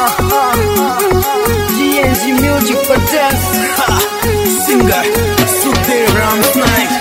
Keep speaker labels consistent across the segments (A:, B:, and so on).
A: GNG Music presents singer Sukhdev Ramsnaik.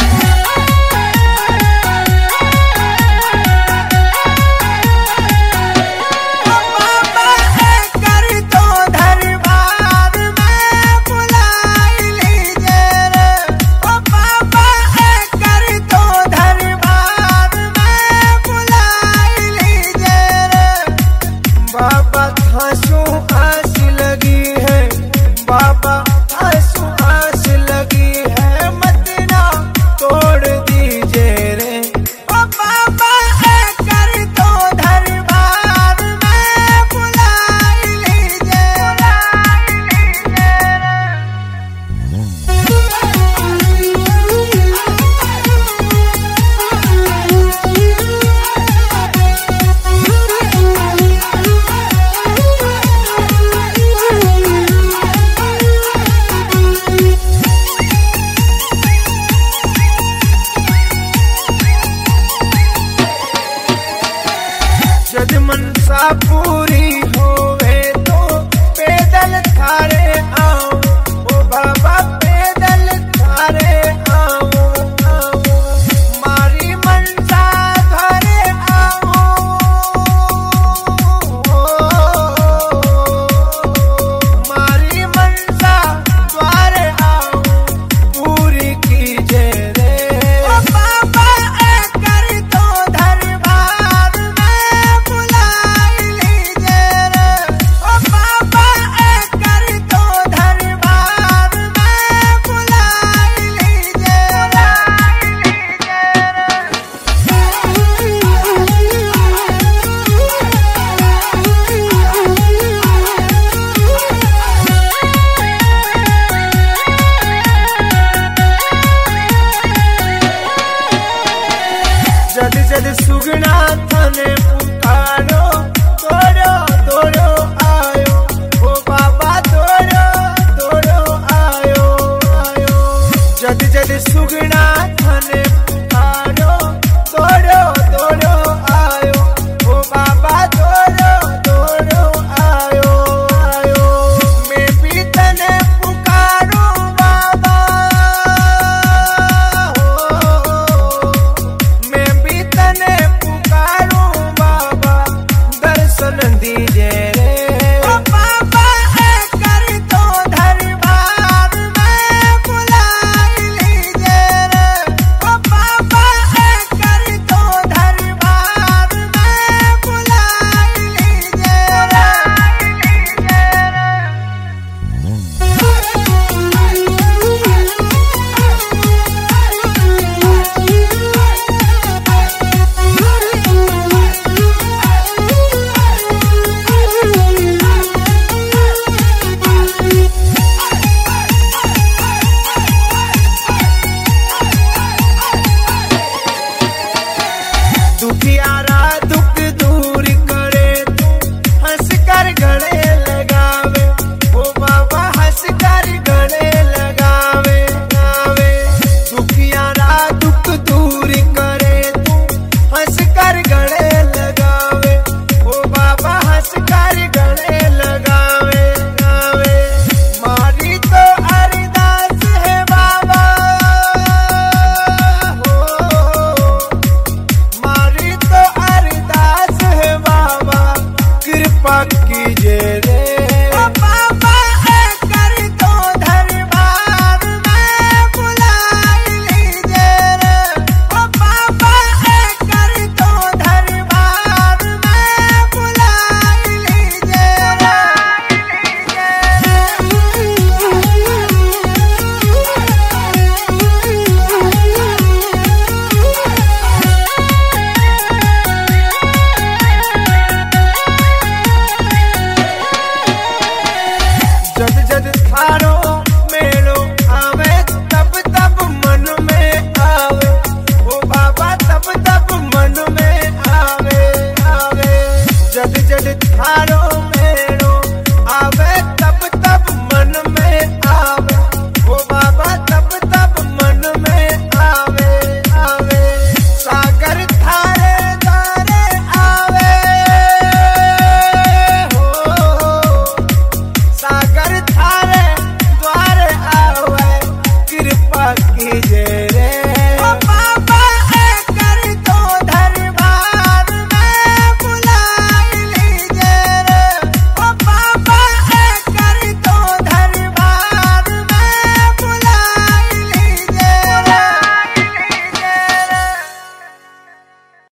B: जद मनसा पूरी होवे तो पैदल थारे आओ, ओ बाबा पैदल थारे आओ, आओ मारी मनसा थारे आओ, मारी मनसा द्वारे आओ पूरी कीजे रे। जद जद सुगना थाने पुकारो तोरो तोरो आयो, ओ बाबा तोरो तोरो आयो, आयो जद जद सुगना थाने पुकारो तोरो तोरो आयो, ओ बाबा तोरो तोरो आयो, आयो मैं भी तने पुकारो बाबा, तने पुकारो बाबा दर्शन दीजे रे। ओ बाबा कर तो दरबार में बुलाई लीजे रे, ओ बाबा कर तो दरबार में बुलाई लीजे रे। दुखियारा दुख दूर करे तू हंस कर गले लगावे, ओ बाबा हंस कर गले लगावे, गावे दुखियारा दुख दूर करे तू हंस कर गले लगावे, ओ बाबा हंस कर गले लगावे, गावे मारी तो अरदास है बाबा, मारी तो अरदास है बाबा कृपा कीजिए रे।